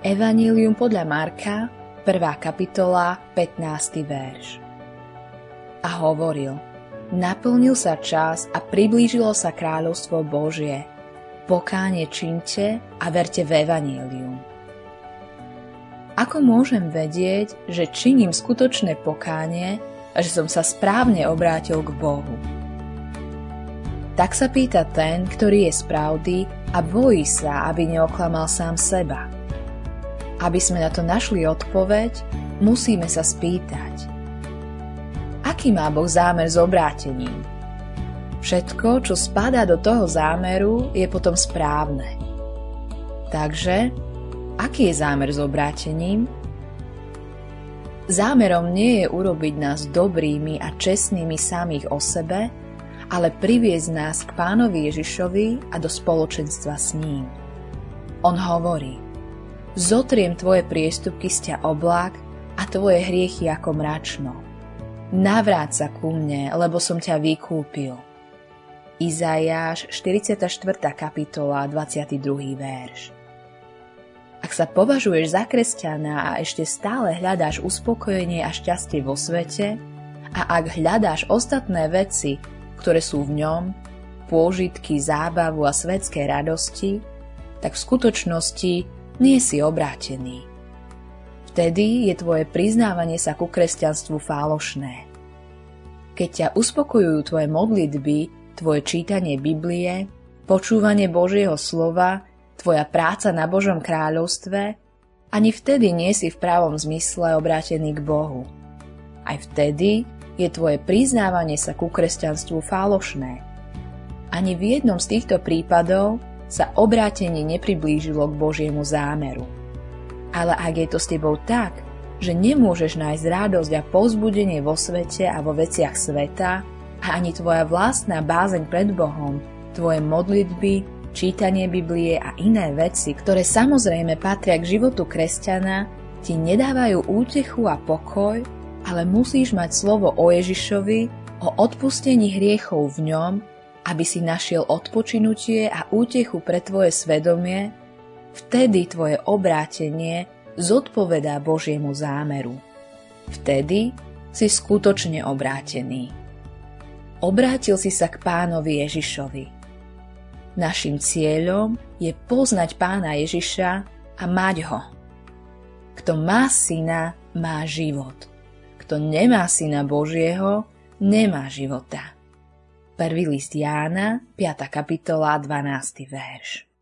Evanjelium podľa Marka, 1. kapitola, 15. verš. A hovoril: Naplnil sa čas a priblížilo sa kráľovstvo Božie. Pokánie činte a verte v evanjelium. Ako môžem vedieť, že činím skutočné pokánie a že som sa správne obrátil k Bohu? Tak sa pýta ten, ktorý je z pravdy a bojí sa, aby neoklamal sám seba. Aby sme na to našli odpoveď, musíme sa spýtať: aký má Boh zámer s obrátením? Všetko, čo spadá do toho zámeru, je potom správne. Takže, aký je zámer s obrátením? Zámerom nie je urobiť nás dobrými a čestnými samých o sebe, ale priviesť nás k Pánovi Ježišovi a do spoločenstva s ním. On hovorí: Zotriem tvoje priestupky z ťa oblak a tvoje hriechy ako mračno. Navráť sa ku mne, lebo som ťa vykúpil. Izaiáš, 44. kapitola, 22. verš. Ak sa považuješ za kresťana a ešte stále hľadáš uspokojenie a šťastie vo svete, a ak hľadáš ostatné veci, ktoré sú v ňom, pôžitky, zábavu a svetské radosti, tak v skutočnosti nie si obrátený. Vtedy je tvoje priznávanie sa ku kresťanstvu falošné. Keď ťa uspokojujú tvoje modlitby, tvoje čítanie Biblie, počúvanie Božieho slova, tvoja práca na Božom kráľovstve, ani vtedy nie si v pravom zmysle obrátený k Bohu. Aj vtedy je tvoje priznávanie sa ku kresťanstvu falošné. Ani v jednom z týchto prípadov sa obrátenie nepriblížilo k Božiemu zámeru. Ale ak je to s tebou tak, že nemôžeš nájsť radosť a povzbudenie vo svete a vo veciach sveta, a ani tvoja vlastná bázeň pred Bohom, tvoje modlitby, čítanie Biblie a iné veci, ktoré samozrejme patria k životu kresťana, ti nedávajú útechu a pokoj, ale musíš mať slovo o Ježišovi, o odpustení hriechov v ňom, aby si našiel odpočinutie a útechu pre tvoje svedomie, vtedy tvoje obrátenie zodpovedá Božiemu zámeru. Vtedy si skutočne obrátený. Obrátil si sa k Pánovi Ježišovi. Naším cieľom je poznať Pána Ježiša a mať ho. Kto má syna, má život. Kto nemá syna Božieho, nemá života. 1. list Jána, 5. kapitola, 12. verš.